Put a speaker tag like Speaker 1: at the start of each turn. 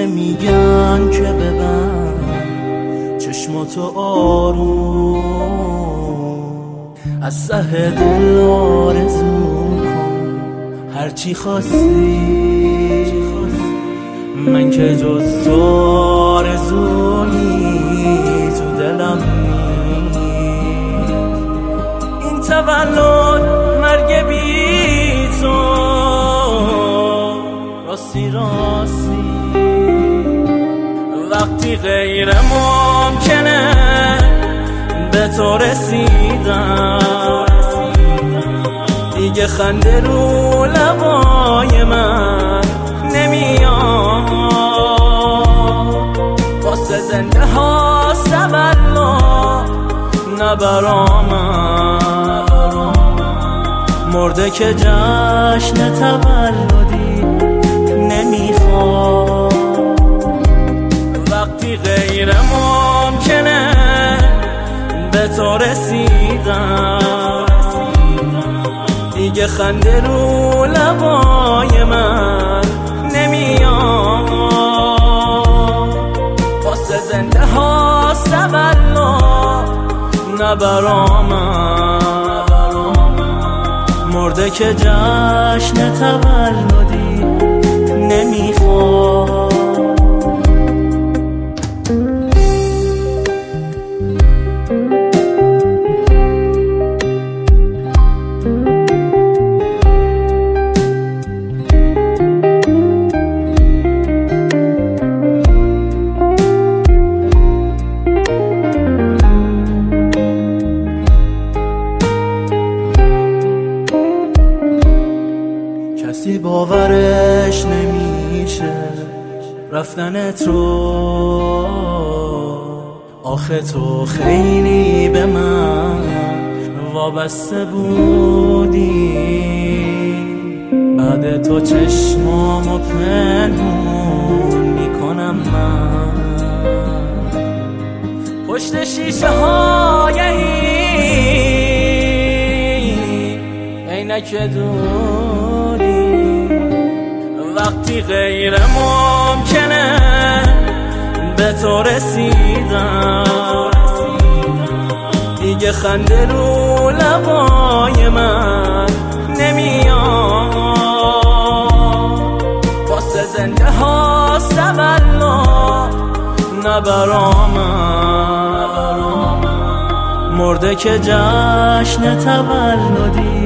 Speaker 1: همه میگن که ببند چشماتو آروم، از ته دل آرزو کن هرچی خواستی، من که جز تو آرزویی تو دلم نیست. این تولد مرگ بی تو راستی وقتی غیر ممکنه به تو رسیدم، دیگه خنده رو لبای من نمیاد، واسه زنده ها سبلا نبرامم، مرده که جشن تولدی نمیخواد. وقتی غیر ممکنه به تو رسیدم، دیگه خنده رو لبای من نمیاد، واسه زنده ها سبلا نبرامم، مرده که جشن تولدی نمیخواد. کسی باورش نمیشه رفتنت رو، آخه تو خیلی به من وابسته بودی، بعد تو چشمامو پنهون میکنم من پشت شیشه های عینک دودی. وقتی غیر ممکنه به تو رسیدم، دیگه خنده رو لبای من نمیاد، واسه زنده ها سبلا نبرامم، مرده که جشن تولدی